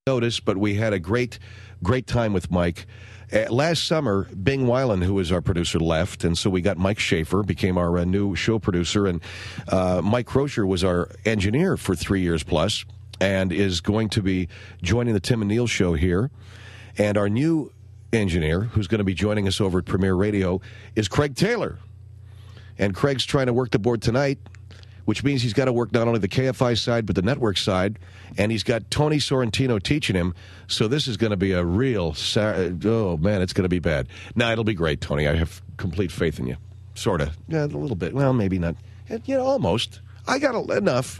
notice, but we had a great time with Mike. Last summer, Bing Weiland, who was our producer, left, and so we got Mike Schaefer, became our new show producer, and Mike Crozier was our engineer for 3 years plus, and is going to be joining the Tim and Neil show here. And our new engineer, who's going to be joining us over at Premier Radio, is Craig Taylor. And Craig's trying to work the board tonight, which means he's got to work not only the KFI side, but the network side. And he's got Tony Sorrentino teaching him. So this is going to be a real, oh, man, it's going to be bad. Now, it'll be great, Tony. I have complete faith in you. Sort of. Yeah, a little bit. Well, maybe not. Almost. I got enough.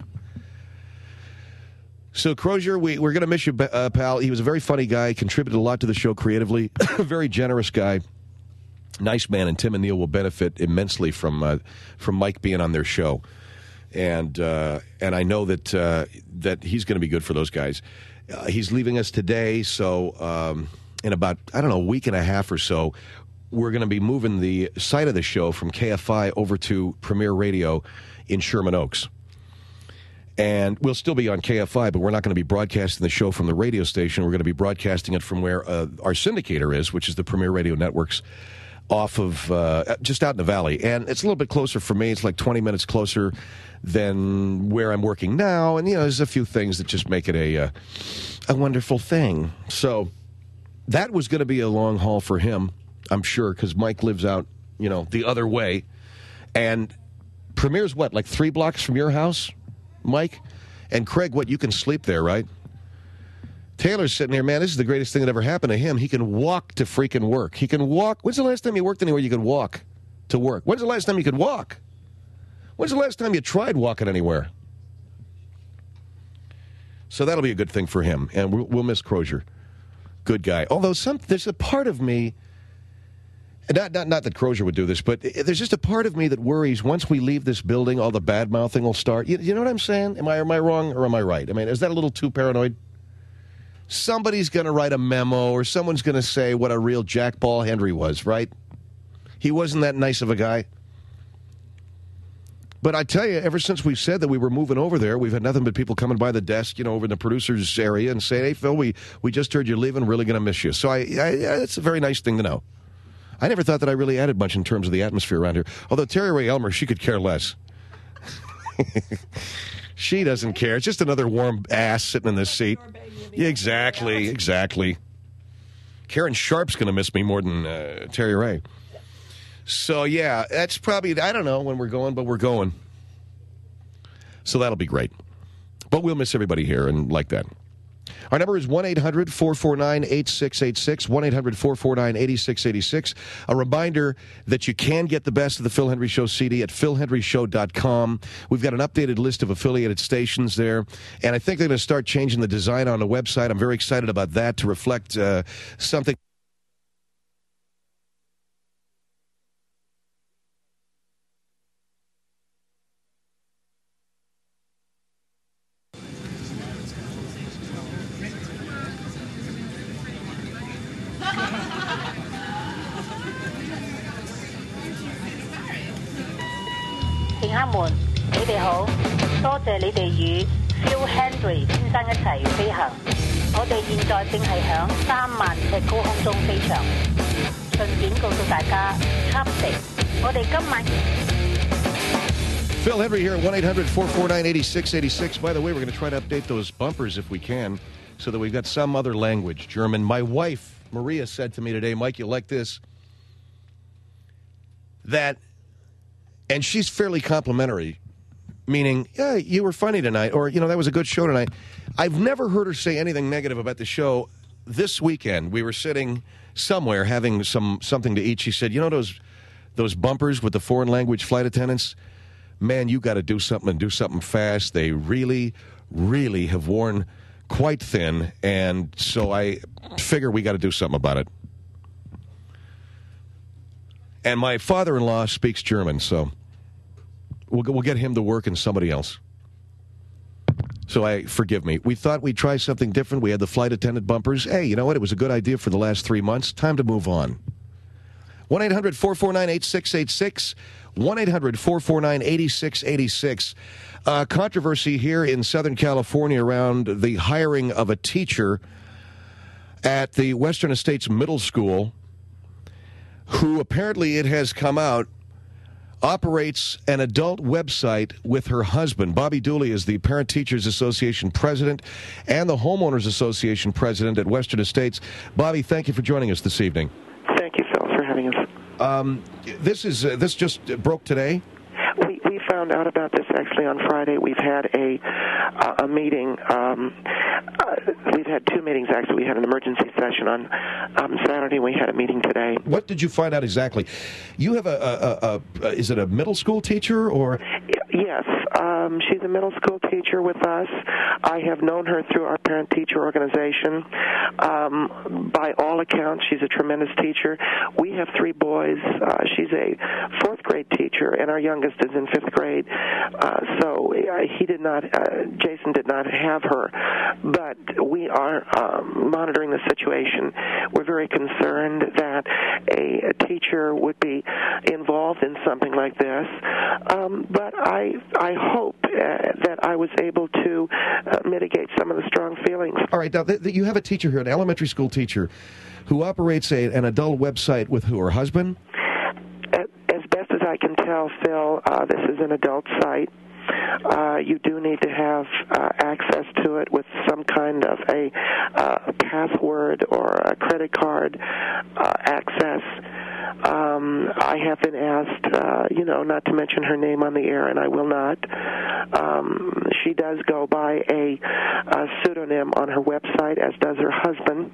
So, Crozier, we're going to miss you, pal. He was a very funny guy, contributed a lot to the show creatively, very generous guy. Nice man, and Tim and Neil will benefit immensely from Mike being on their show. And I know that he's going to be good for those guys. He's leaving us today, so in about, a week and a half or so, we're going to be moving the site of the show from KFI over to Premier Radio in Sherman Oaks. And we'll still be on KFI, but we're not going to be broadcasting the show from the radio station. We're going to be broadcasting it from where our syndicator is, which is the Premier Radio Networks, off of just out in the valley. And it's a little bit closer for me. It's like 20 minutes closer than where I'm working now. And, there's a few things that just make it a wonderful thing. So that was going to be a long haul for him, I'm sure, because Mike lives out, the other way. And Premier's what, like 3 blocks from your house, Mike? And Craig, you can sleep there, right? Taylor's sitting here, man, this is the greatest thing that ever happened to him. He can walk to freaking work. He can walk. When's the last time you worked anywhere you could walk to work? When's the last time you could walk? When's the last time you tried walking anywhere? So that'll be a good thing for him, and we'll miss Crozier. Good guy. Although there's a part of me, not that Crozier would do this, but there's just a part of me that worries once we leave this building, all the bad-mouthing will start. You know what I'm saying? Am I wrong or am I right? I mean, is that a little too paranoid? Somebody's going to write a memo or someone's going to say what a real Jack Paul Henry was, right? He wasn't that nice of a guy. But I tell you, ever since we said that we were moving over there, we've had nothing but people coming by the desk, over in the producer's area and saying, hey, Phil, we just heard you're leaving. Really going to miss you. So it's a very nice thing to know. I never thought that I really added much in terms of the atmosphere around here. Although Terry Ray Elmer, she could care less. She doesn't care. It's just another warm ass sitting in this seat. Exactly. Karen Sharp's going to miss me more than Terry Ray. So, yeah, that's probably, I don't know when we're going, but we're going. So that'll be great. But we'll miss everybody here and like that. Our number is 1-800-449-8686, 1-800-449-8686. A reminder that you can get the best of the Phil Hendrie Show CD at philhendrieshow.com. We've got an updated list of affiliated stations there, and I think they're going to start changing the design on the website. I'm very excited about that to reflect something. Phil Hendrie 先生一齊飛行，我哋現在正係響3萬尺高空中飛翔。順便告訴大家，插食，我哋今晚。 Phil Hendrie here at 1-800-449-8686. By the way, we're going to try to update those bumpers if we can, so that we've got some other language, German. My wife, Maria, said to me today, Mike, you like this? And she's fairly complimentary. Meaning, yeah, you were funny tonight, or, that was a good show tonight. I've never heard her say anything negative about the show. This weekend, we were sitting somewhere having something to eat. She said, those bumpers with the foreign language flight attendants? Man, you got to do something and do something fast. They really, really have worn quite thin, and so I figure we got to do something about it. And my father-in-law speaks German, so we'll get him to work and somebody else. So forgive me. We thought we'd try something different. We had the flight attendant bumpers. Hey, you know what? It was a good idea for the last 3 months. Time to move on. 1-800-449-8686. 1-800-449-8686. Controversy here in Southern California around the hiring of a teacher at the Western Estates Middle School, who apparently, it has come out, operates an adult website with her husband. Bobby Dooley is the Parent Teachers Association president and the Homeowners Association president at Western Estates. Bobby, thank you for joining us this evening. Thank you, Phil, for having us. This just broke today? We found out about this actually on Friday. We've had a meeting. We've had two meetings, actually. We had an emergency session on Saturday. We had a meeting today. What did you find out exactly? You have is it a middle school teacher or? Yes. She's a middle school teacher with us. I have known her through our parent-teacher organization. By all accounts, she's a tremendous teacher. We have three boys. She's a fourth-grade teacher, and our youngest is in fifth grade. So Jason did not have her. But we are monitoring the situation. We're very concerned that a teacher would be involved in something like this. But I hope that I was able to mitigate some of the strong feelings. All right, now you have a teacher here, an elementary school teacher, who operates an adult website with who, her husband? As best as I can tell, Phil, this is an adult site. You do need to have access to it with some kind of a password or a credit card access. I have been asked, not to mention her name on the air, and I will not. She does go by a pseudonym on her website, as does her husband.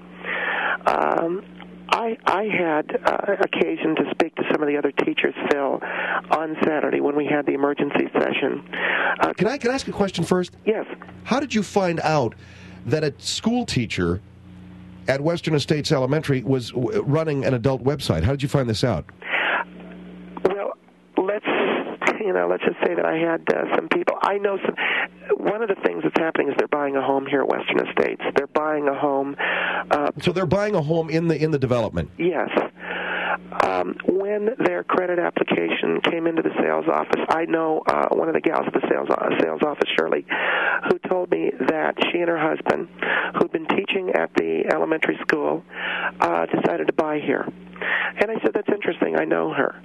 I had occasion to speak to some of the other teachers, Phil, on Saturday when we had the emergency session. Can I ask a question first? Yes. How did you find out that a school teacher at Western Estates Elementary was running an adult website? How did you find this out? Well, let's just say that I had some people. I know some. One of the things that's happening is they're buying a home here at Western Estates. They're buying a home. So they're buying a home in the development. Yes. When their credit application came into the sales office, I know one of the gals at the sales office, Shirley, who told me that she and her husband, who'd been teaching at the elementary school, decided to buy here. And I said, that's interesting. I know her.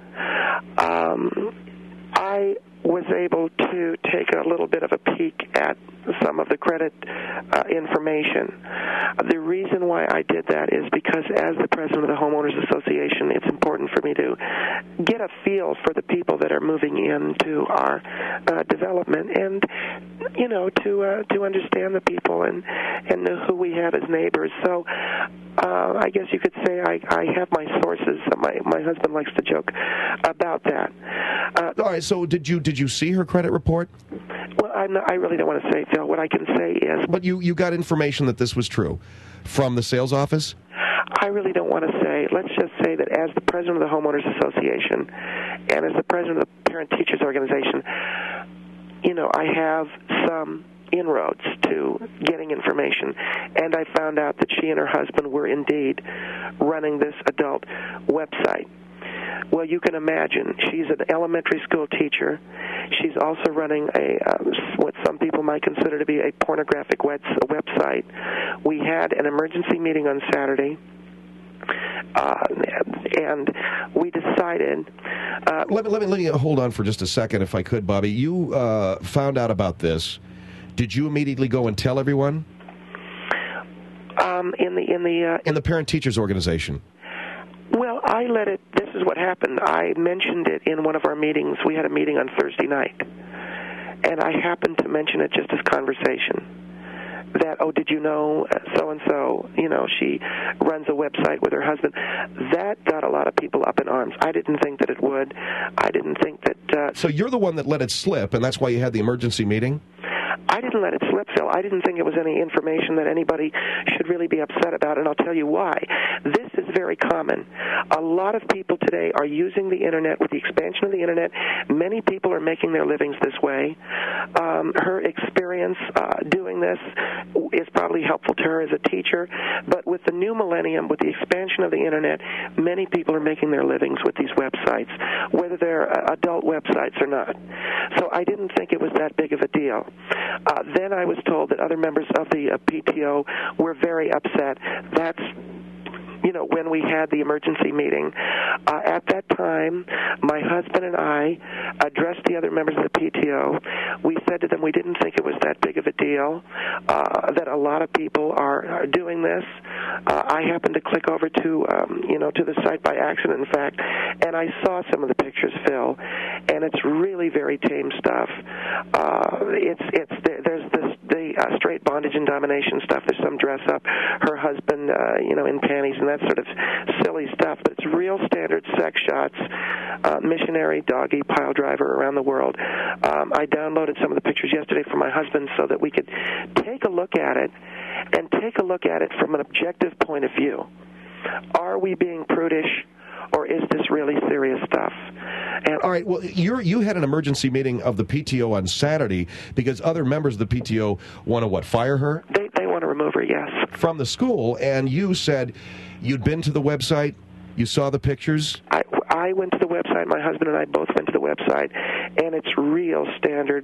I was able to take a little bit of a peek at some of the credit information. The reason why I did that is because as the president of the Homeowners Association, it's important for me to get a feel for the people that are moving into our development and, to understand the people and know who we have as neighbors. So I guess you could say I have my sources. My husband likes to joke about that. All right, so did you see her credit report? Well, I really don't want to say, Phil. What I can say is... But you got information that this was true from the sales office? I really don't want to say. Let's just say that as the president of the Homeowners Association and as the president of the Parent Teachers Organization, I have some inroads to getting information, and I found out that she and her husband were indeed running this adult website. Well, you can imagine, she's an elementary school teacher. She's also running what some people might consider to be a pornographic website. We had an emergency meeting on Saturday, and we decided... Let me hold on for just a second, if I could, Bobby. You found out about this. Did you immediately go and tell everyone? In the Parent Teachers Organization. Well, I let it... This is what happened. I mentioned it in one of our meetings. We had a meeting on Thursday night. And I happened to mention it just as conversation. That, did you know so-and-so, she runs a website with her husband. That got a lot of people up in arms. I didn't think that it would. I didn't think that... So you're the one that let it slip, and that's why you had the emergency meeting? I didn't let it slip, Phil. I didn't think it was any information that anybody should really be upset about, and I'll tell you why. This is very common. A lot of people today are using the Internet. With the expansion of the Internet, many people are making their livings this way. Her experience doing this is probably helpful to her as a teacher, but with the new millennium, with the expansion of the Internet, many people are making their livings with these websites, whether they're adult websites or not. So I didn't think it was that big of a deal. Then I was told that other members of the PTO were very upset. That's when we had the emergency meeting. At that time, my husband and I addressed the other members of the PTO. We said to them we didn't think it was that big of a deal, that a lot of people are doing this. I happened to click over to the site by accident, in fact, and I saw some of the pictures, Phil, and it's really very tame stuff. There's the straight bondage and domination stuff. There's some dress up, her husband, in panties and that sort of silly stuff. But it's real standard sex shots, missionary, doggy, pile driver around the world. I downloaded some of the pictures yesterday from my husband so that we could take a look at it and take a look at it from an objective point of view. Are we being prudish, or is this really serious stuff? And all right, well, you had an emergency meeting of the PTO on Saturday because other members of the PTO want to, fire her? They want to remove her, yes. From the school, and you said you'd been to the website, you saw the pictures? I went to the website, my husband and I both went to the website, and it's real standard.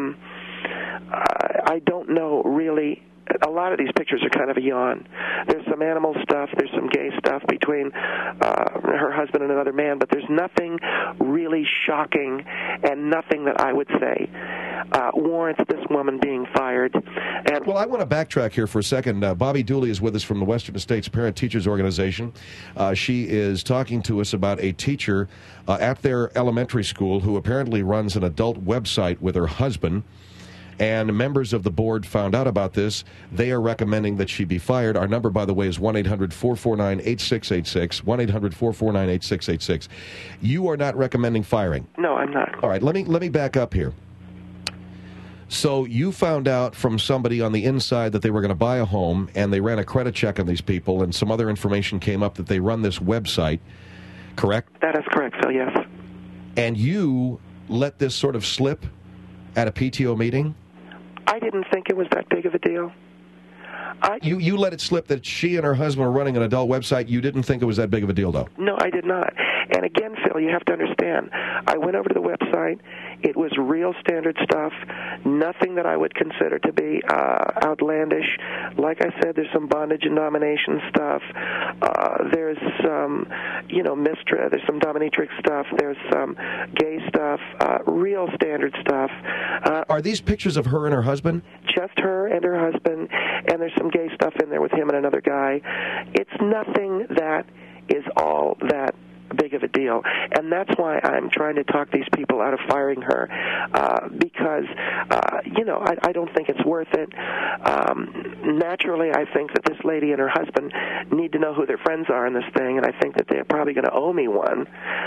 I don't know really. A lot of these pictures are kind of a yawn. There's some animal stuff, there's some gay stuff between her husband and another man, but there's nothing really shocking and nothing that I would say warrants this woman being fired. And well, I want to backtrack here for a second. Bobby Dooley is with us from the Western States Parent Teachers Organization. She is talking to us about a teacher at their elementary school who apparently runs an adult website with her husband. And members of the board found out about this. They are recommending that she be fired. Our number, by the way, is 1-800-449-8686, 1-800-449-8686. You are not recommending firing? No, I'm not. All right, let me back up here. So you found out from somebody on the inside that they were going to buy a home, and they ran a credit check on these people, and some other information came up that they run this website, correct? That is correct, Phil, yes. And you let this sort of slip at a PTO meeting? I didn't think it was that big of a deal. You let it slip that she and her husband were running an adult website. You didn't think it was that big of a deal, though? No, I did not. And again, Phil, you have to understand, I went over to the website. It was real standard stuff, nothing that I would consider to be outlandish. Like I said, there's some bondage and domination stuff. There's some, there's some dominatrix stuff. There's some gay stuff, real standard stuff. Are these pictures of her and her husband? Just her and her husband, and there's some gay stuff in there with him and another guy. It's nothing that is all that big of a deal, and that's why I'm trying to talk these people out of firing her, because I don't think it's worth it. Naturally, I think that this lady and her husband need to know who their friends are in this thing, and I think that they're probably going to owe me one.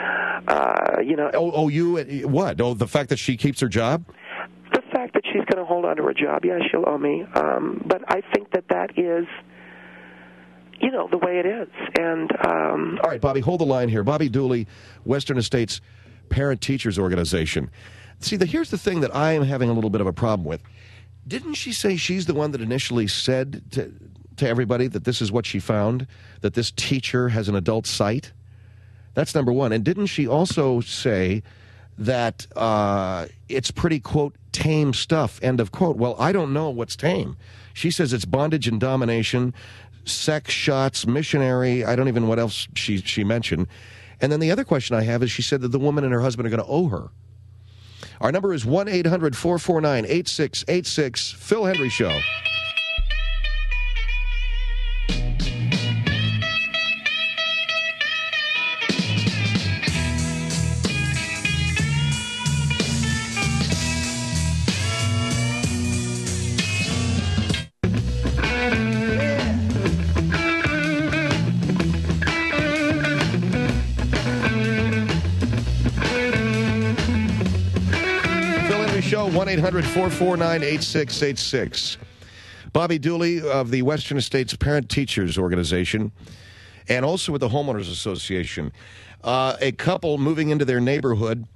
You what? Oh, the fact that she keeps her job? The fact that she's going to hold on to her job, yeah, she'll owe me. But I think that is, the way it is. And all right, Bobby, hold the line here. Bobby Dooley, Western States Parent Teachers Organization. See, here's the thing that I am having a little bit of a problem with. Didn't she say she's the one that initially said to everybody that this is what she found, that this teacher has an adult site? That's number one. And didn't she also say that it's pretty, quote, tame stuff, end of quote? Well, I don't know what's tame. She says it's bondage and domination, sex shots, missionary, I don't even know what else she mentioned. And then the other question I have is she said that the woman and her husband are going to owe her. Our number is 1-800-449-8686, Phil Hendrie Show. 1-800-449-8686. Bobby Dooley of the Western States Parent Teachers Organization and also with the Homeowners Association. A couple moving into their neighborhood,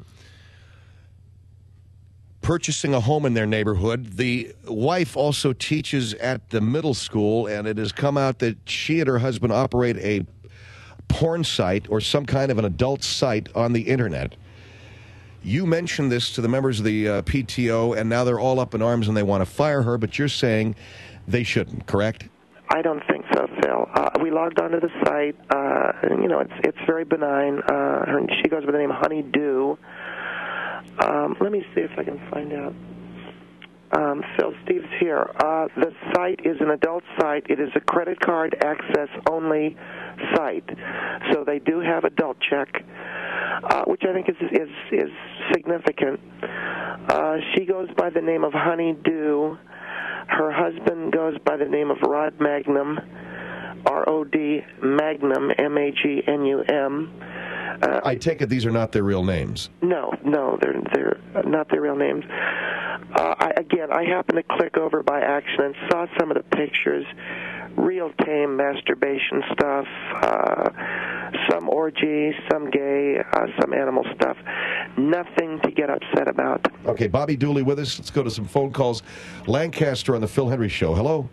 purchasing a home in their neighborhood. The wife also teaches at the middle school, and it has come out that she and her husband operate a porn site or some kind of an adult site on the internet. You mentioned this to the members of the PTO, and now they're all up in arms and they want to fire her, but you're saying they shouldn't, correct? I don't think so, Phil. We logged onto the site. It's very benign. She goes by the name Honeydew. Let me see if I can find out. Phil, Steve's here. The site is an adult site. It is a credit card access only site. So they do have adult check, which I think is significant. She goes by the name of Honeydew. Her husband goes by the name of Rod Magnum, R-O-D Magnum, M-A-G-N-U-M. I take it these are not their real names. No, they're not their real names. I happened to click over by accident, saw some of the pictures, real tame masturbation stuff, some orgy, some gay, some animal stuff. Nothing to get upset about. Okay, Bobby Dooley with us. Let's go to some phone calls. Lancaster on the Phil Hendrie Show. Hello?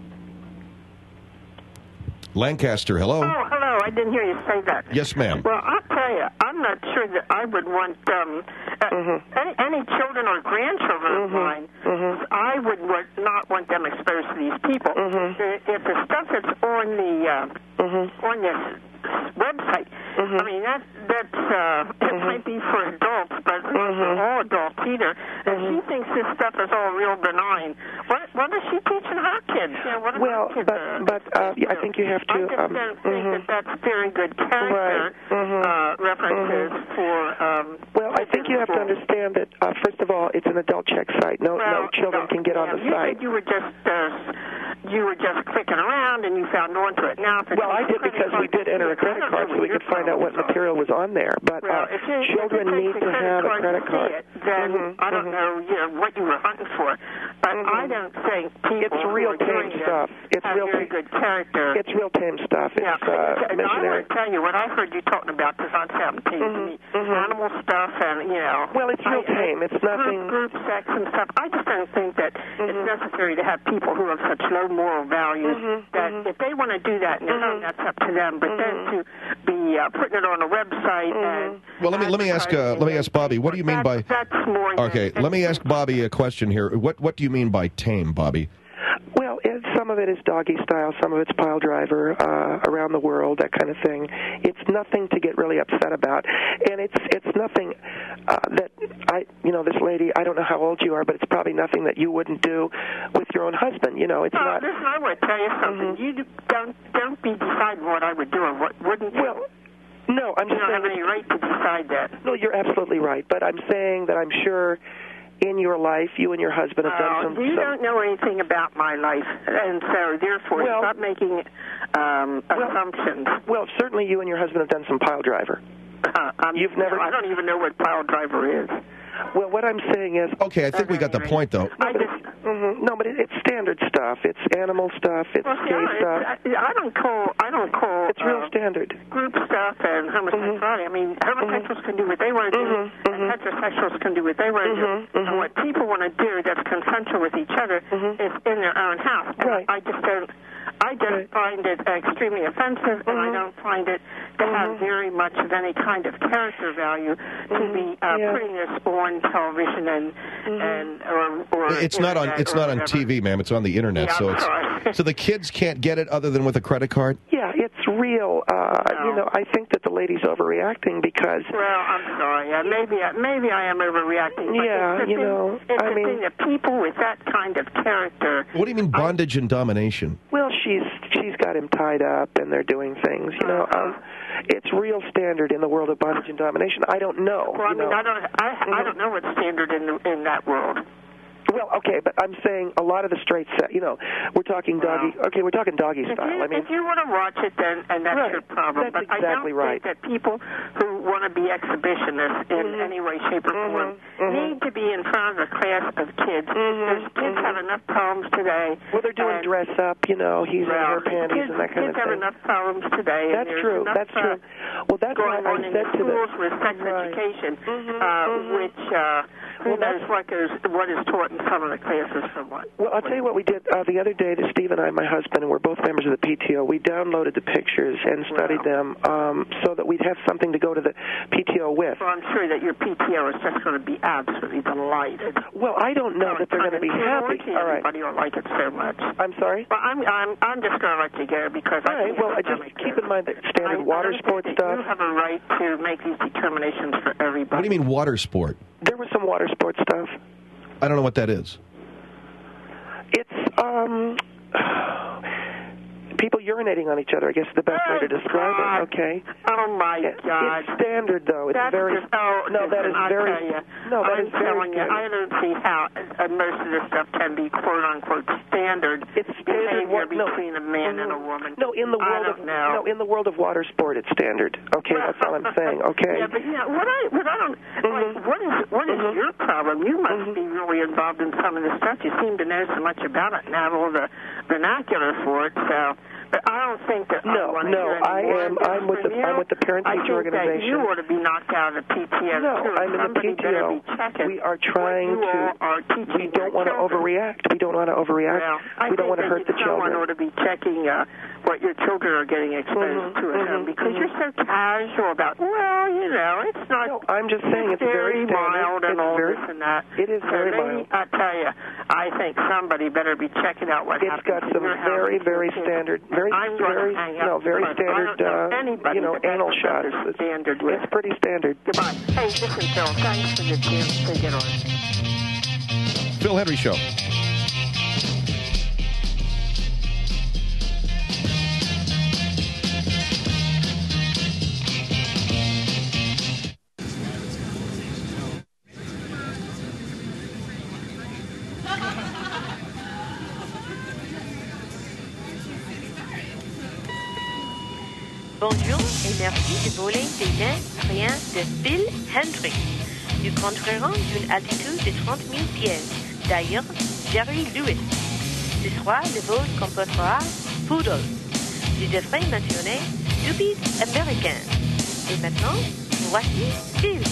Lancaster, hello? Oh, hello. I didn't hear you say that. Yes, ma'am. Well, I'll tell you, I'm not sure that I would want any children or grandchildren of mine. I would not want them exposed to these people. If the stuff that's on this website, I mean, it might be for adults, but not for all adults either. And she thinks this stuff is all real benign. What is she teaching her kids? I think you have to. I just don't think that that's very good character references for. I think you have to understand that. First of all, it's an adult check site. No children can get on the site. You were just clicking around and you found onto it. Now, I did because we did enter a credit card so we could find out what material was on there. But children need to have a credit card. Then I don't know, what you were hunting for. But I don't think people it's real tame stuff. It's have very good character. It's real tame stuff. It's and I missionary. want to tell you what I heard you talking about because I'm 17. Animal stuff and Well, it's real tame. It's nothing. Group sex and stuff. I just don't think that it's necessary to have people who have such low moral values that if they want to do that in their home, that's up to them. But then to be putting it on a website and let me ask Bobby. What do you mean by? That's more. Okay, let me ask Bobby a question here. What do you mean by tame, Bobby? Well, some of it is doggy style, some of it's pile driver, around the world, that kind of thing. It's nothing to get really upset about, and it's nothing that this lady. I don't know how old you are, but it's probably nothing that you wouldn't do with your own husband. It's not. Listen, I want to tell you something. You don't be deciding what I would do or what wouldn't do. Well, no, I'm just saying. You don't have any right to decide that. No, you're absolutely right, but I'm saying that I'm sure. In your life, you and your husband have done some... You don't know anything about my life, and so therefore stop making assumptions. Well, certainly you and your husband have done some pile driver. You've never... I don't even know what pile driver is. Well, what I'm saying is... Okay, I think we got the point, though. No, but it's standard stuff. It's animal stuff. It's gay stuff. I don't call. It's real standard. Group stuff and homosexuality. I mean, homosexuals can do what they want to do, and heterosexuals can do what they want to do. And what people want to do that's consensual with each other is in their own house. Right. I just find it extremely offensive, and I don't find it to have very much of any kind of character value to be putting this on television or it's not on TV, ma'am. It's on the internet. Yeah, so the kids can't get it other than with a credit card. Yeah, it's real. I think that the lady's overreacting because. Well, I'm sorry. Maybe I am overreacting. Yeah, it's the thing that people with that kind of character. What do you mean bondage and domination? Well, she's got him tied up, and they're doing things. It's real standard in the world of bondage and domination. I don't know. Well, I don't know what's standard in that world. Well, okay, but I'm saying a lot of the straight set, we're talking doggy. Okay, we're talking doggy style. If you want to watch it, then and that's your problem. That's but exactly I don't right. think that people who want to be exhibitionists in any way, shape, or form need to be in front of a class of kids. There's kids have enough problems today. Well, they're doing dress up, he's in her panties and that kind of thing. Kids have enough problems today. That's true. That's true. Well, that's why I said to them. Schools with sex education, which who knows what is taught in some of the classes from what. Well, I'll tell you what we did the other day. Steve and I, my husband, and we're both members of the PTO. We downloaded the pictures and studied them so that we'd have something to go to the PTO with. Well, I'm sure that your PTO is just going to be absolutely delighted. Well, I don't know that they're going to be happy. All right. Everybody will like it so much. I'm sorry? Well, I'm just going to let you go because I just keep in mind that standard water sport stuff. You have a right to make these determinations for everybody. What do you mean water sport? There was some water sport stuff. I don't know what that is. It's people urinating on each other, I guess is the best way to describe it, okay? Oh, my God. It's standard, though. It's That's very... Just, that is very... No, that is very standard. I don't see how most of this stuff can be, quote-unquote, standard. It's standard between a man and a woman. No, in the world of water sport, it's standard. Okay, that's all I'm saying, okay? Yeah, but what is your problem? You must be really involved in some of this stuff. You seem to know so much about it and have all the vernacular for it, so... But I don't think that I'm with the parent-teacher organization. That you ought to be knocked out of the PTO. No, I'm in the PTO. We are trying to. We don't want to overreact. We don't want to overreact. We don't want to hurt the children. Someone ought to be checking what your children are getting exposed to at home because you're so casual about. Well, it's not. No, I'm just saying it's very mild and all this and that. It is very mild. I tell you, I think somebody better be checking out what happens. It's got some very, very standard. Very standard, anal shots. It's pretty standard. Goodbye. Hey, listen, Phil, thanks for the chance to get on. Phil Hendrie Show. Bonjour et merci de voler des liens aériens de Phil Hendrie. Nous compterons d'une altitude de 30 000 pieds. D'ailleurs, Jerry Lewis. Ce soir, le vol comportera Poodle. Je devrais mentionner Stupid American. Et maintenant, voici Phil.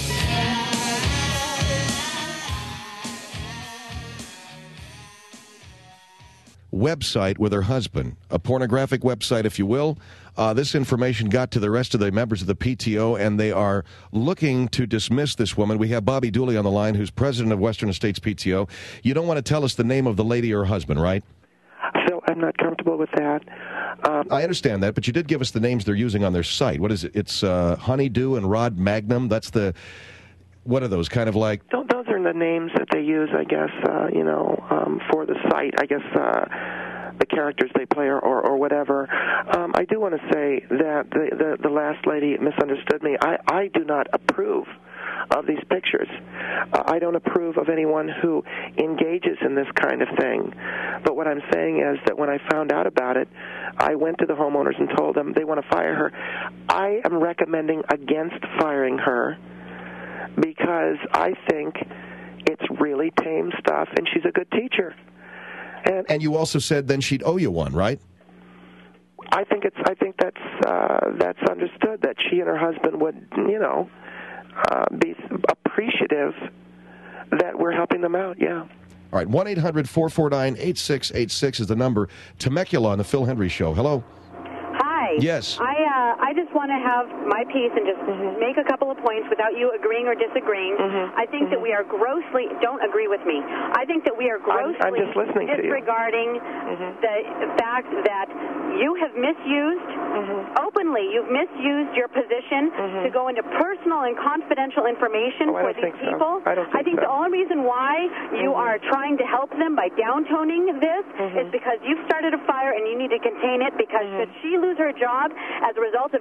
Website with her husband, a pornographic website, if you will. This information got to the rest of the members of the PTO, and they are looking to dismiss this woman. We have Bobby Dooley on the line, who's president of Western Estates PTO. You don't want to tell us the name of the lady or her husband, right? Phil, I'm not comfortable with that. I understand that, but you did give us the names they're using on their site. What is it? It's Honeydew and Rod Magnum. That's the... What are those? Kind of like... Those are the names that they use, I guess, for the site. I guess the characters they play or whatever. I do want to say that the last lady misunderstood me. I do not approve of these pictures. I don't approve of anyone who engages in this kind of thing. But what I'm saying is that when I found out about it, I went to the homeowners and told them they want to fire her. I am recommending against firing her because I think it's really tame stuff, and she's a good teacher. And you also said then she'd owe you one, right? I think that's understood that she and her husband would, be appreciative that we're helping them out. Yeah. All right, 1-800-449-8686 is the number. Temecula on the Phil Hendrie Show. Hello. Hi. Yes. I just want to have my piece and just make a couple of points without you agreeing or disagreeing. I think that we are grossly, don't agree with me, I think that we are grossly I'm just listening disregarding the fact that you have misused, openly, you've misused your position to go into personal and confidential information for these people. So. I think the only reason why you are trying to help them by downtoning this is because you've started a fire and you need to contain it because should she lose her job as a result of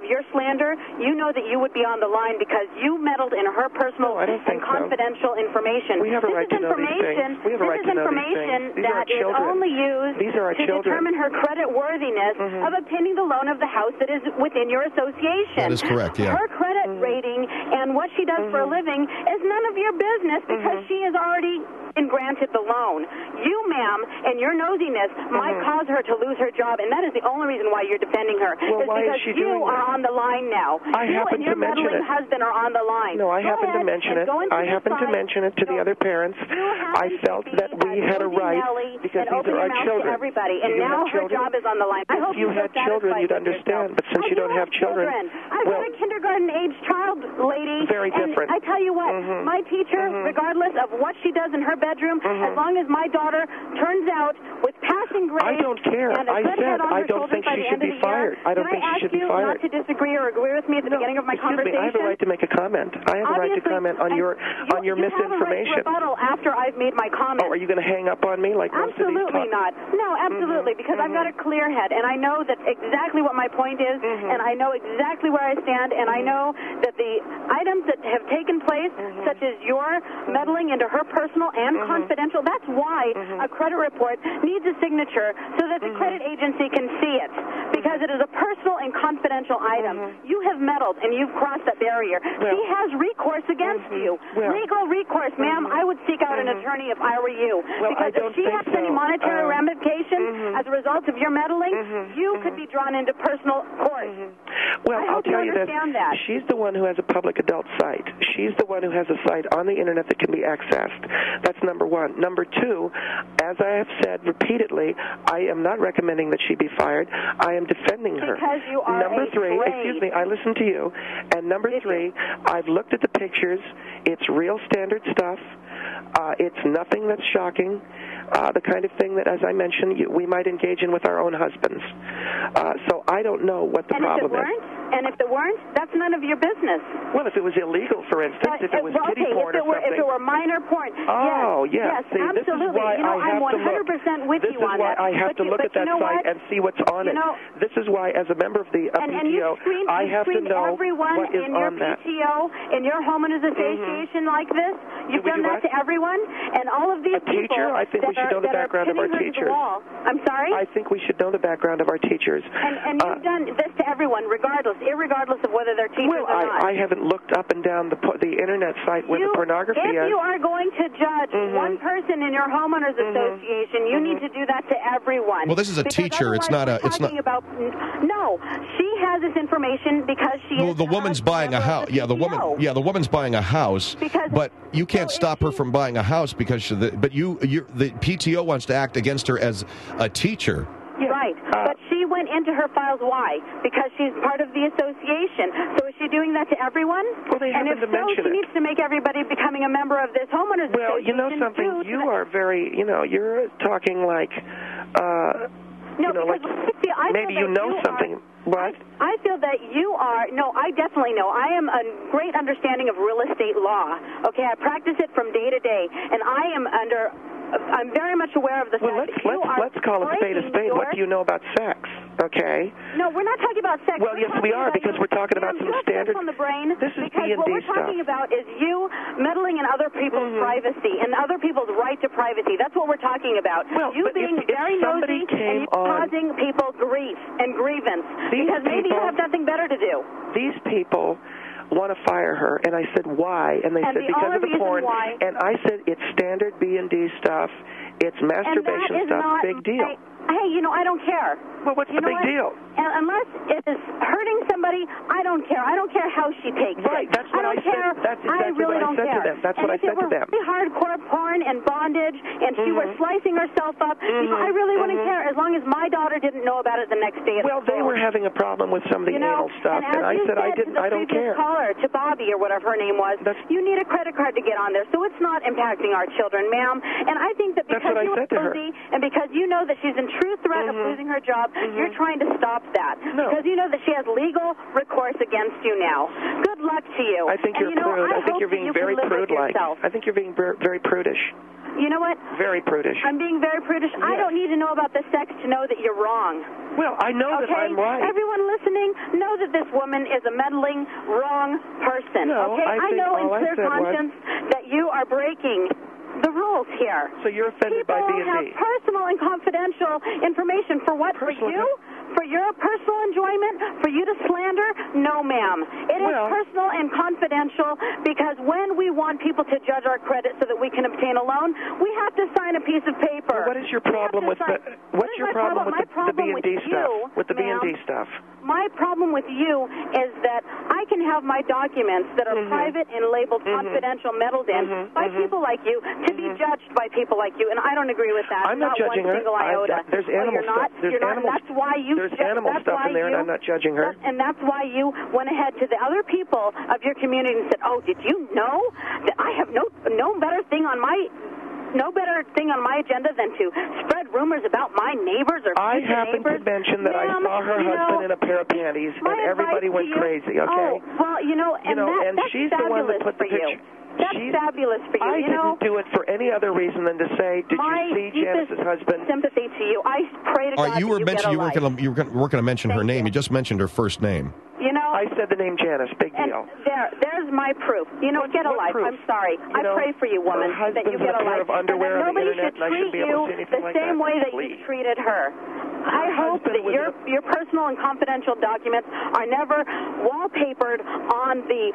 your slander, you know that you would be on the line because you meddled in her personal and confidential information. We have a right to know these things. We have a right to know these things. These are our that is children. only used These are our to children. determine her credit worthiness of obtaining the loan of the house that is within your association. That is correct, yeah. Her credit rating and what she does for a living is none of your business because she has already been granted the loan. You, ma'am, and your nosiness might cause her to lose her job, and that is the only reason why you're defending her. Well, is why because is she you doing are that? on the line now. I you happen and your to mention meddling it. husband are on the line. No, I Go happen to ahead mention and it. go into I this happen to side. mention it to the other parents. I felt that we had a right because these are our children. To everybody, and You now have her children? job is on the line. I hope If you had children, you'd understand. But since you don't have children, I've got a kindergarten-age child, lady. Very different. And I tell you what, my teacher, regardless of what she does in her bedroom, as long as my daughter turns out with passing grades, I don't care. and a I good said head on I her don't shoulders think by she the should end of be the fired. year. I don't think she should be Can I ask you not fired. to disagree or agree with me at the beginning of my Excuse conversation? me, I have a right to make a comment. I have a right to comment on your misinformation. You have a right to rebuttal after I've made my comment. Oh, are you going to hang up on me like most of these Absolutely not. No, absolutely, because I've got a clear head, and I know that exactly what my point is, and I know exactly where I stand, and I know that the items that have taken place, such as your meddling into her personal and confidential, that's why a credit report needs a signature so that the credit agency can see it, because it is a personal and confidential item. You have meddled, and you've crossed that barrier. She has recourse against you. Legal recourse, ma'am. I would seek out an attorney if I were you, because if she has any monetary ramifications as a result of your meddling, you could be drawn into personal court. Well, I I'll hope you tell you this. understand that. She's the one who has a public adult site. She's the one who has a site on the Internet that can be accessed. That's number one. Number two, as I have said repeatedly, I am not recommending that she be fired. I am defending her. Because you are Number three, afraid. excuse me, I listened to you. And number three, I've looked at the pictures. It's real standard stuff. It's nothing that's shocking. The kind of thing that, as I mentioned, we might engage in with our own husbands. So I don't know what the problem is. And if it weren't, that's none of your business. Well, if it was illegal, for instance, if it was kitty porn or something. If it were minor porn. Oh, yes. See, absolutely. This is why I'm 100% with you on that. This is why I have to look at that site and see what's on it. This is why, as a member of the PTO, I have to know what is on that. And your PTO, in your homeowners association like this, you've done that to everyone, and all of these people. Teacher, I think we should know the background of our teachers. I'm sorry? I think we should know the background of our teachers. And you've done this to everyone, irregardless of whether they're teachers or not. I haven't looked up and down the Internet site where the pornography is. If you are going to judge one person in your homeowners association, you need to do that to everyone. Well, this is a teacher. It's not a. It's not. No, she has this information because she. Well, the woman's buying a house. Yeah, the woman. Yeah, the woman's buying a house. But you can't stop her from buying a house because the PTO wants to act against her as a teacher. Right, but she went into her files. Why? Because she's part of the association. So is she doing that to everyone? Well, they happen to mention she needs to make everybody becoming a member of this homeowners association. Well, you know something? You are very, you're talking like, maybe you know something. What? I feel that you are, I definitely know. I am a great understanding of real estate law. Okay, I practice it from day to day, and I'm very much aware of the fact that let's call a spade a spade. What do you know about sex? Okay. No, we're not talking about sex. Well, yes, we are, because we're talking about some standards. On the brain. This is because what we're talking about is you meddling in other people's privacy and other people's right to privacy. That's what we're talking about. Well, you being very nosy and you causing people grief and grievance because maybe you have nothing better to do. These people want to fire her, and I said why, and they said because of the porn, and I said it's standard B&D stuff, it's masturbation stuff, big deal. Hey, I don't care. Well, what's the big deal? Unless it is hurting somebody, I don't care. I don't care how she takes it. Right, that's what I said. That's exactly what I said to them. That's what I said to them. If it were really hardcore porn and bondage, and she was slicing herself up, I really wouldn't care as long as my daughter didn't know about it the next day at school. Well, they were having a problem with some of the anal stuff, and I said I don't care. Caller, to Bobby or whatever her name was, you need a credit card to get on there, so it's not impacting our children, ma'am. And I think that because you are nosy and because you know that she's in true threat of losing her job, you're trying to stop that. No. Because you know that she has legal recourse against you now. Good luck to you. I think you're prude. I think you're being very prude-like. I think you're being very prudish. You know what? Very prudish. I'm being very prudish. Yes. I don't need to know about the sex to know that you're wrong. Well, I know that I'm right. Everyone listening, know that this woman is a meddling, wrong person. No, okay? I think know in all I clear said was- conscience that you are breaking the rules here. So you're offended by People have B&B. personal and confidential information for what? Personal- For you? For your personal enjoyment? For you to slander? No, ma'am. It is Well- personal and confidential because when we want people to judge our credit so that we can obtain a loan, we have to sign a piece of paper. Well, what is your We have problem to with sign- the? What's your problem with My the problem B&D with stuff? you, With the ma'am, B&D stuff? My problem with you is that I can have my documents that are private and labeled confidential meddled in by people like you to be judged by people like you, and I don't agree with that. I'm not judging one her. single iota. There's Oh, animal you're not? stuff. There's You're not. animal- That's why you. There's animal that's stuff why in there, and you- I'm not judging her. And that's why you went ahead to the other people of your community and said, "Oh, did you know that I have no better thing on my." No better thing on my agenda than to spread rumors about my neighbors or I future happened neighbors. to mention that I Ma'am, saw her you know, husband in a pair of panties, my and everybody advice went to you- crazy. Okay. Oh, well, and that's she's the fabulous one that put the for you. picture. That's fabulous for you. I you know, didn't do it for any other reason than to say, did my you see deepest Janice's husband? sympathy to you. I pray to All God right, you that were you mentioning you get a life. weren't going to mention her Thank name. you. You just mentioned her first name. You know, I said the name Janice. Big and deal. there's my proof. You know, get a what life. proof? I'm sorry. You know, I pray for you, woman, her that you husband's get in a a pair life. of underwear and that on the nobody internet, should and I shouldn't treat be able to you see anything the like same that. way that Please. you treated her. I hope husband that was your personal and confidential documents are never wallpapered on the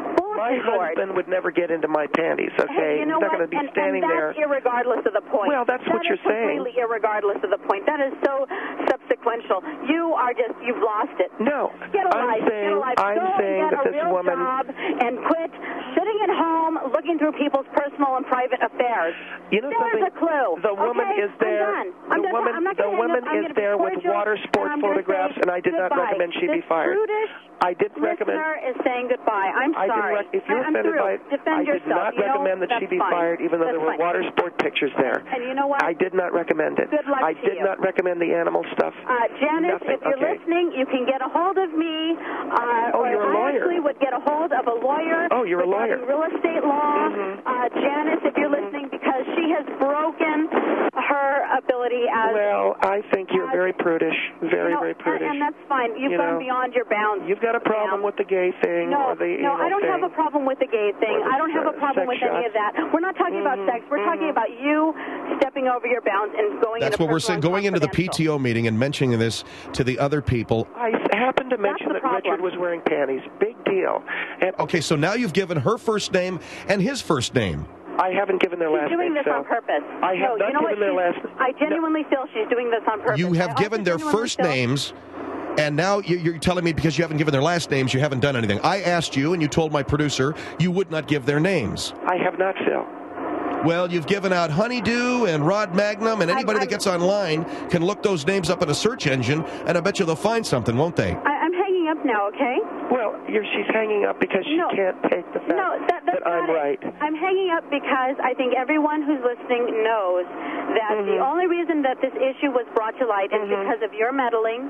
My bulletin board. husband would never get into my panties, okay? Hey, you know He's not what? going to be and standing that's there. irregardless of the point. Well, that's what you're saying. That is completely irregardless of the point. That is so subsequential. You've lost it. No, Get a I'm life. saying, Get a life. I'm Go saying and get that a this real woman. job and quit sitting at home looking through people's personal and private affairs. You know There's something? a clue. The woman okay? is there. I'm done. I'm The done. woman, I'm not the gonna woman hang up. I'm is gonna be there with cordial, water and sport I'm gonna photographs, say and I did not goodbye. recommend she be This fired. prudish I didn't recommend. listener is saying goodbye. I'm I didn't sorry. if you're I'm offended through. by it, Defend I did yourself. not You know, recommend that she that's be fine. fired, even though That's there were fine. water sport pictures there. And you know what? I did not recommend it. Good luck I to did you. not recommend the animal stuff. Janice, Nothing. if you're Okay. listening, you can get a hold of me. Oh, you're a I lawyer. actually would get a hold of a lawyer. Oh, you're a lawyer. regarding real estate law. Janice, if you're listening, because she has broken her ability as. Well, I think you're very prudish. Very, you know, very prudish. And that's fine. You've You gone know, beyond your bounds. You've got a problem ma'am. with the gay thing No, or the no, anal I don't have thing. a problem with the gay thing. Or the I don't have a problem sex with any of that. We're not talking about sex. We're talking about you stepping over your bounds and going That's into what we're personal saying. Going into the confidential. PTO meeting and mentioning this to the other people. I happened to mention the that problem. Richard was wearing panties. Big deal. And Okay, so now you've given her first name and his first name. I haven't given their last She's doing name, this so on purpose. I have no, not you know given what? their She's- last. I genuinely feel she's doing this on purpose. You I have also given their genuinely first feel- names, and now you're telling me because you haven't given their last names, you haven't done anything. I asked you, and you told my producer you would not give their names. I have not, Phil. Well, you've given out Honeydew and Rod Magnum, and anybody that gets online can look those names up in a search engine, and I bet you they'll find something, won't they? I'm hanging up now, okay? Well, she's hanging up because she No. can't take the fact No, that's that I'm not it. right. I'm hanging up because I think everyone who's listening knows that the only reason that this issue was brought to light is because of your meddling.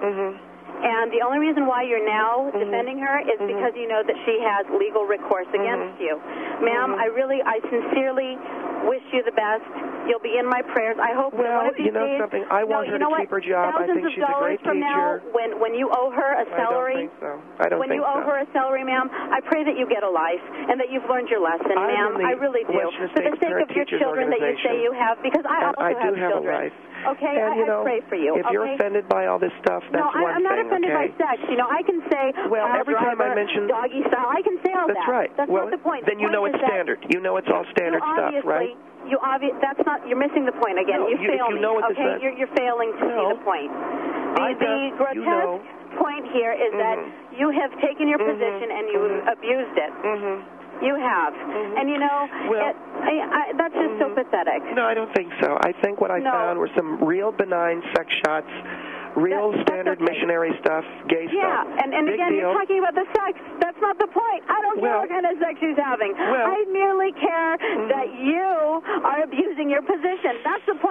And the only reason why you're now defending her is because you know that she has legal recourse against you. Ma'am, I sincerely wish you the best. You'll be in my prayers. I hope that one Well, of these you know days, something? I want her you know to what? keep her job. I Thousands think of she's a dollars great from now, teacher. when you owe her a salary, I don't think so. I don't when think you owe so. her a salary, ma'am, I pray that you get a life and that you've learned your lesson, I'm ma'am. in the I really do. Western For the States sake of your Parent-Teachers children that you say Organization. you have, because I And also I do have a children. life. Okay, And, you I know, pray for you. if you're okay? offended by all this stuff, that's No, one I'm not thing, offended okay? by sex. You know, I can say, Well, pile every time I driver, mention- doggy style, I can say all That's that. right. That's well, not the point. Then The you know point it's is that standard. You know it's all standard you stuff, right? That's not. You're missing the point again. No, you you- fail you me. know what this okay, is. you're failing to No. see the point. The grotesque you know. point here is that you have taken your position and you abused it. You have, and you know, Well, that's just so pathetic. No, I don't think so. I think what I No. found were some real benign sex shots, real That's standard okay. missionary stuff, gay Yeah, stuff. and Big again, deal. you're talking about the sex. That's not the point. I don't care Well- what kind of sex she's having. Well- I merely care that you are abusing your position. That's the point. Both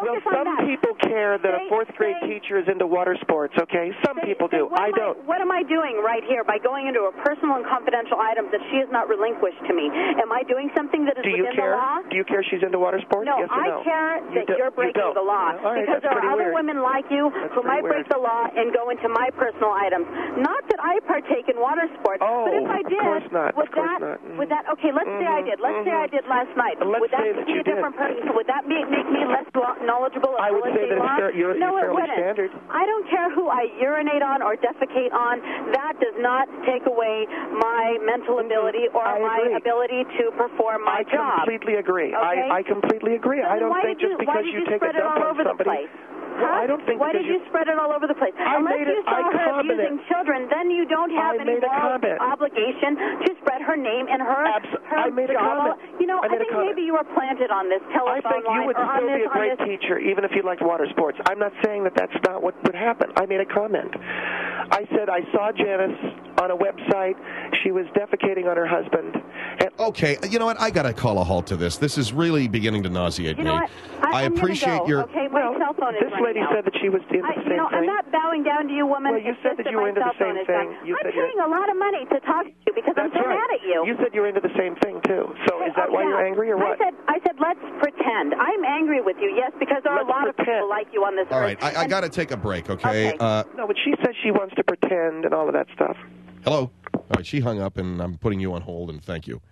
focus on that. Some people care that a fourth-grade teacher is into water sports, okay? Some people do. I don't. What am I doing right here by going into a personal and confidential item that she has not relinquished to me? Am I doing something that is within the law? Do you care she's into water sports? No, yes or no? I care that you're breaking the law. All right, because there are other women like you who might break the law and go into my personal items. Not that I partake in water sports, but if I did, of course not. would that, okay, let's say I did. Let's say I did last night. Would that make me a different person? Would that make me less knowledgeable of I would say that you're fairly standard. I don't care who I urinate on or defecate on. That does not take away my mental ability or my ability to perform my job. I completely agree. Okay? I completely agree. So I don't think just because you take a dump on somebody. Well, I don't think Why did you spread it all over the place? Unless you saw her abusing children, then you don't have any moral obligation to spread her name and her I made a comment. You know, I think maybe you were planted on this telephone line. I think you would still be a great teacher, even if you liked water sports. I'm not saying that that's not what would happen. I made a comment. I said I saw Janice on a website. She was defecating on her husband. Okay, you know what? I got to call a halt to this. This is really beginning to nauseate me. You know what? I appreciate your... Okay, my cell phone is this lady said that she was into the same thing. I'm not bowing down to you, woman. Well, you said that you were into the same thing. I'm paying a lot of money to talk to you because I'm so mad at you. You said you were into the same thing, too. So is that why you're angry or what? I said, let's pretend. I'm angry with you, yes, because there are a lot of people like you on this earth. All right, I got to take a break, okay? No, but she says she wants to pretend and all of that stuff. Hello? All right, she hung up, and I'm putting you on hold, and thank you.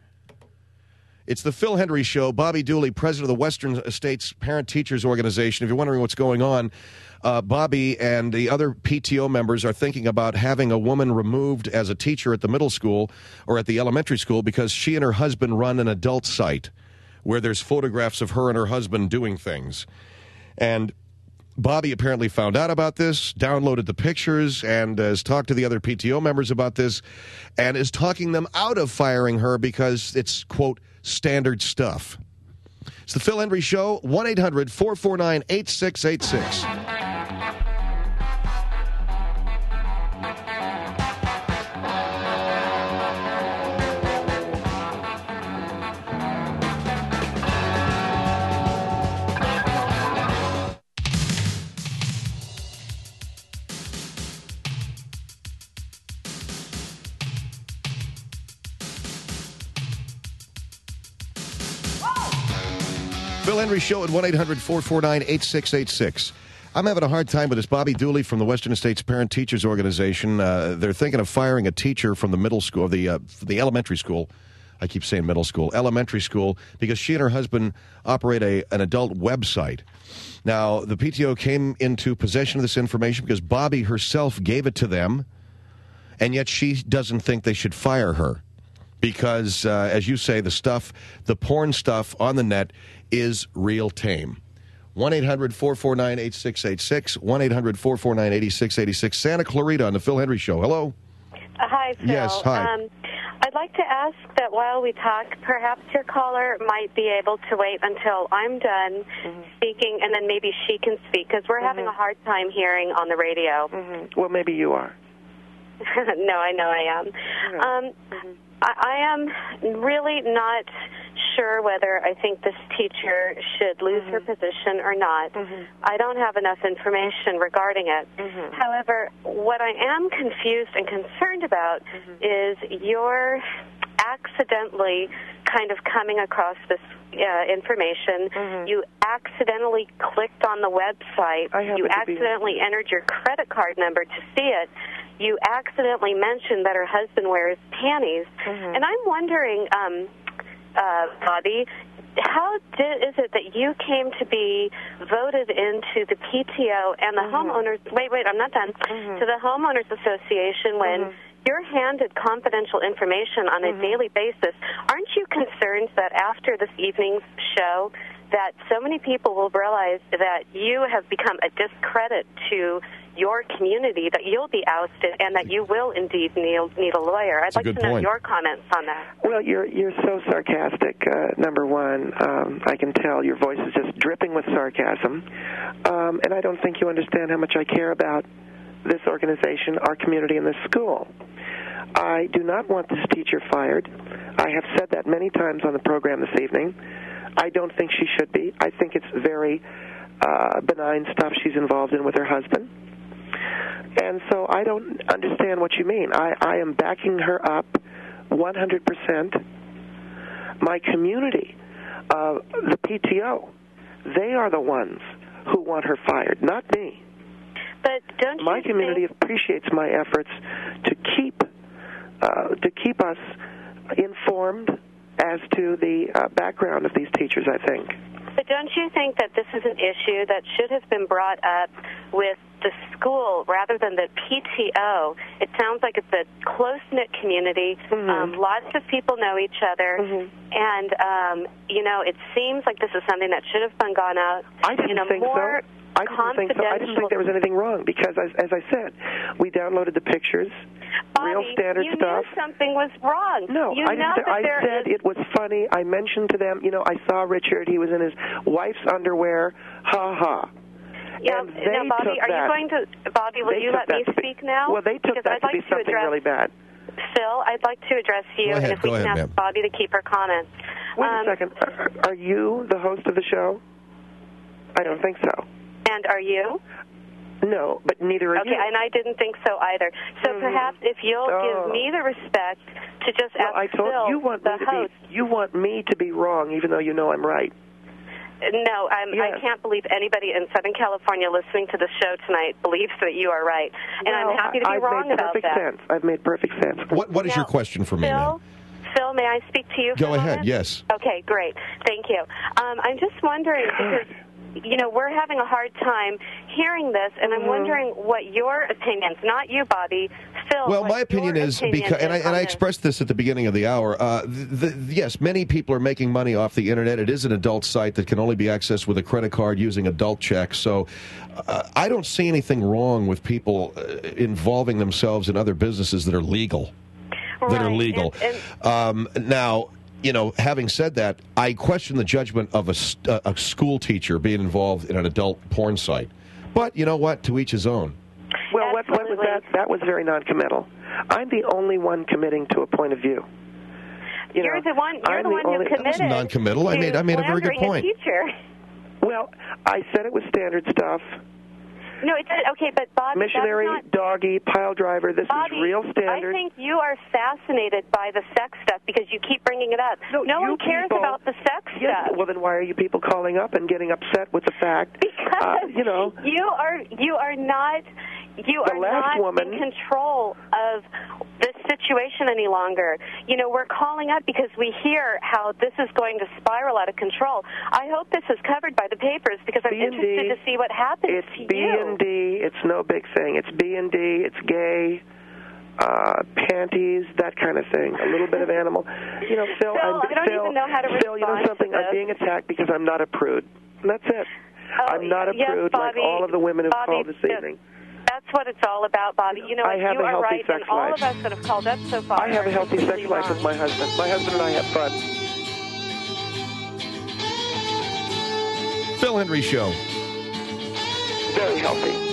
It's the Phil Hendrie Show. Bobby Dooley, president of the Western States Parent Teachers Organization. If you're wondering what's going on, Bobby and the other PTO members are thinking about having a woman removed as a teacher at the middle school or at the elementary school because she and her husband run an adult site where there's photographs of her and her husband doing things. And Bobby apparently found out about this, downloaded the pictures, and has talked to the other PTO members about this, and is talking them out of firing her because it's, quote, standard stuff. It's the Phil Hendrie Show, 1-800-449-8686. Phil Hendrie Show at 1-800-449-8686. I'm having a hard time with this. Bobby Dooley from the Western States Parent Teachers Organization. They're thinking of firing a teacher from the middle school, the elementary school. I keep saying middle school, elementary school, because she and her husband operate an adult website. Now, the PTO came into possession of this information because Bobby herself gave it to them, and yet she doesn't think they should fire her. Because, as you say, the porn stuff on the net is real tame. 1-800-449-8686, 1-800-449-8686. Santa Clarita on the Phil Hendrie Show. Hello? Hi, Phil. Yes, hi. I'd like to ask that while we talk, perhaps your caller might be able to wait until I'm done speaking, and then maybe she can speak, because we're having a hard time hearing on the radio. Well, maybe you are. No, I know I am. I am really not sure whether I think this teacher should lose her position or not. I don't have enough information regarding it. However, what I am confused and concerned about is your accidentally kind of coming across this information. You accidentally clicked on the website. You accidentally entered your credit card number to see it. You accidentally mentioned that her husband wears panties. And I'm wondering, Bobby, how is it that you came to be voted into the PTO and the homeowners, wait, I'm not done, to the Homeowners Association when you're handed confidential information on a daily basis? Aren't you concerned that after this evening's show that so many people will realize that you have become a discredit to your community, that you'll be ousted, and that you will indeed need a lawyer? I'd like to know your comments on that. Well, you're so sarcastic, number one. I can tell your voice is just dripping with sarcasm. And I don't think you understand how much I care about this organization, our community, and this school. I do not want this teacher fired. I have said that many times on the program this evening. I don't think she should be. I think it's very benign stuff she's involved in with her husband. And so I don't understand what you mean. I am backing her up 100%. My community, the PTO, they are the ones who want her fired, not me. But don't you my community appreciates my efforts to keep us informed as to the background of these teachers, I think. But don't you think that this is an issue that should have been brought up with the school rather than the PTO? It sounds like it's a close-knit community. Lots of people know each other. And, it seems like this is something that should have been gone out in a more confidential... I didn't think there was anything wrong because, as I said, we downloaded the pictures, Bobby, real standard you stuff. Knew something was wrong. No, you I didn't. I said it was funny. I mentioned to them, I saw Richard. He was in his wife's underwear. Ha ha. Yeah, and they now, Bobby, took Bobby, will you let me speak now? Well, they took because that I'd like to be something really bad. Phil, I'd like to address you, and if we can ask Bobby to keep her comments. Wait a second. Are you the host of the show? I don't think so. And are you? No, but neither are you. Okay, and I didn't think so either. So perhaps if you'll give me the respect to just ask Phil, the host. You want me to be wrong, even though you know I'm right. No, I can't believe anybody in Southern California listening to the show tonight believes that you are right. And I'm happy to be wrong about that. I've made perfect sense. What is your question for me, ma'am? Phil, may I speak to you for Go a ahead, moment? yes. Okay, great. Thank you. I'm just wondering, because, we're having a hard time hearing this, and I'm wondering what your opinions, not you, Bobby, Phil. Well, my opinion is, because, and I expressed this at the beginning of the hour, yes, many people are making money off the Internet. It is an adult site that can only be accessed with a credit card using adult checks. So I don't see anything wrong with people involving themselves in other businesses that are legal. Now, having said that, I question the judgment of a school teacher being involved in an adult porn site. But you know what? To each his own. Well, what was that? That was very noncommittal. I'm the only one committing to a point of view. You're the one who committed. That was noncommittal. I made a very good point. Well, I said it was standard stuff. No, it's okay, but Bobby, missionary, doggy, pile driver. This Bobby, is real standard. I think you are fascinated by the sex stuff because you keep bringing it up. No one cares about the sex stuff. Well, then why are you people calling up and getting upset with the fact? Because you are not in control of this situation any longer. We're calling up because we hear how this is going to spiral out of control. I hope this is covered by the papers because I'm interested to see what happens it's to you. B&D. It's no big thing. It's B&D. It's gay. Panties, that kind of thing. A little bit of animal. Phil, I don't even know how to respond. Phil, you know something? I'm being attacked because I'm not a prude. And that's it. I'm not a prude Bobby, like all of the women who've called this evening. That's what it's all about, Bobby. I have you a are healthy right, sex and all life. of us that have called up so far. I have a healthy sex life with my husband. My husband and I have fun. Phil Hendrie Show. Very healthy.